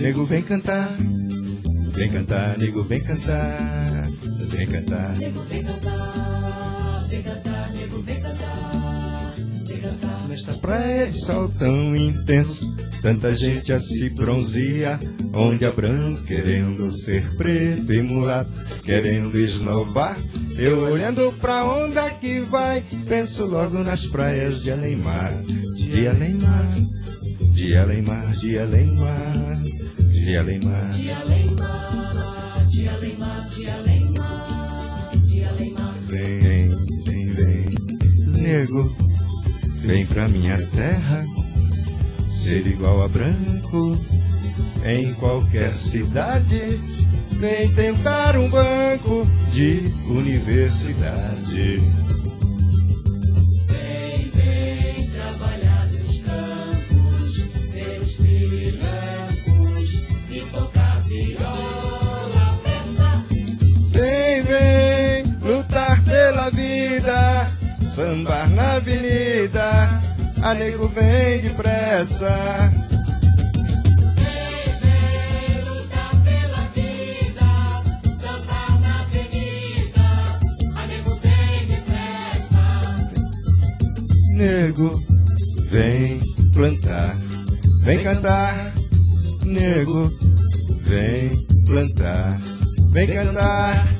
nego vem cantar, nego vem cantar, vem cantar. Nego vem cantar, vem cantar, nego vem cantar, vem cantar. Nesta praia de sol tão intenso, tanta gente a se bronzea, onde há branco querendo ser preto e mulato, querendo esnobar. Eu olhando pra onda que vai, penso logo nas praias de além-mar, de além-mar, de além-mar, de além-mar, de além-mar, de além-mar, de além-mar, de além-mar, de além-mar. Vem, vem, vem, nego, vem pra minha terra, ser igual a branco em qualquer cidade. Vem tentar um banco de universidade. Vem, vem trabalhar nos campos, ver os pirilampos e tocar viola, peça. Vem, vem lutar pela vida, sambar na avenida, a nego vem depressa. Nego, vem plantar, vem cantar, nego, vem plantar, vem cantar.